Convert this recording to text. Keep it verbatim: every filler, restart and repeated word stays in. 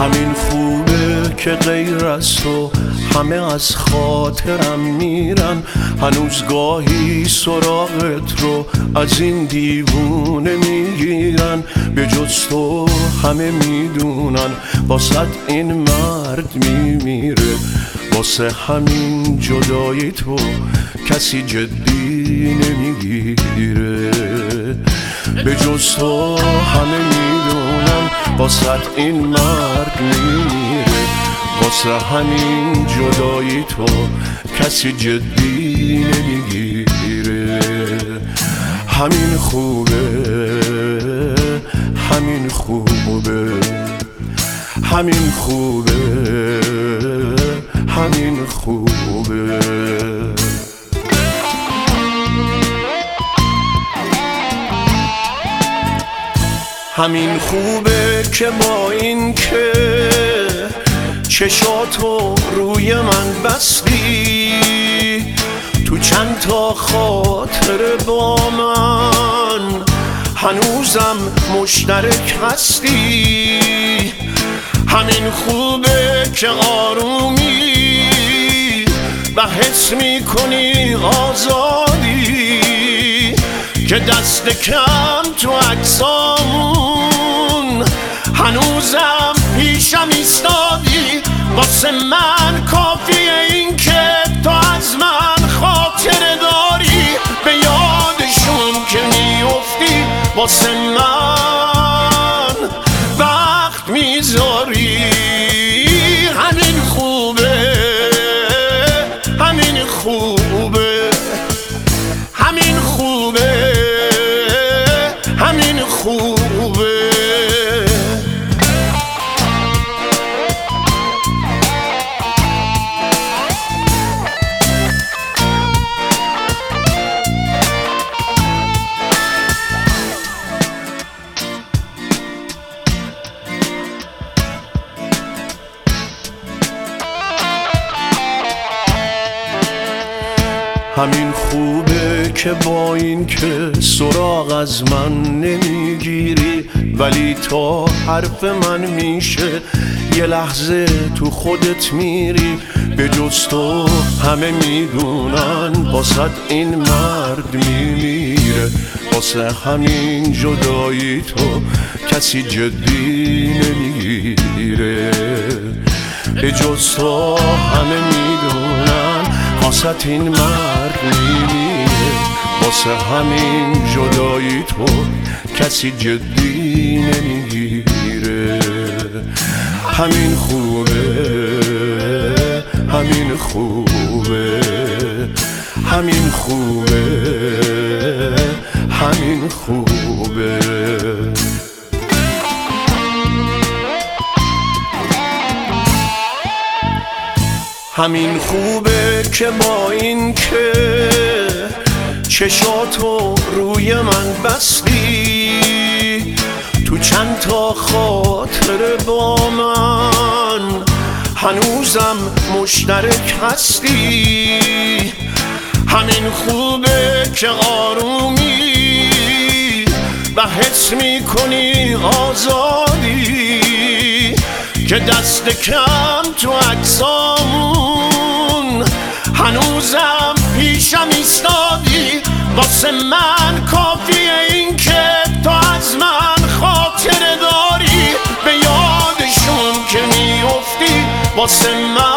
همین خوبه که غیر از تو همه از خاطرم میرن. هنوز گاهی سراغت رو از این دیوونه میگیرن. به جز تو همه میدونن واسه این مرد میمیره. واسه همین جدایی تو کسی جدی نمیگیره. به جز تو همه میدونن واسه این مرد میمیره. واسه همین جدایی تو کسی جدی نمیگیره. همین خوبه، همین خوبه، همین خوبه، همین خوبه. همین خوبه که با این که چشاتو روی من بستی، تو چند تا خاطر با من هنوزم مشترک هستی. همین خوبه که آرومی و حس میکنی آزادی، که دست کم تو عکسامون هنوزم پیشم ایستادی. واسه من کافیه این که تو از من خاطره داری، به یادشون که میافتی واسه من وقت میذاری. همین خوبه، همین خوبه، همین خوبه، همین خوبه. همین خوبه که با این که سراغ از من نمیگیری، ولی تا حرف من میشه یه لحظه تو خودت میری. به جز تو همه میدونن واسه این مرد میمیره. واسه همین جدایی تو کسی جدی نمیگیره. به جز تو همه میدونن واسه این مرد میمیره. واسه همین جدایی تو کسی جدی نمیگیره. همین خوبه، همین خوبه، همین خوبه، همین خوبه. همین خوبه که با این که چشاتو روی من بستی، تو چند تا خاطر با من هنوزم مشترک هستی. همین خوبه که آرومی و حس میکنی آزادی، که دست کم تو عکسامون هنوزم پیشم ایستادی. واسه من کافیه این که تو از من خاطره داری، به یادشون که میافتی واسه من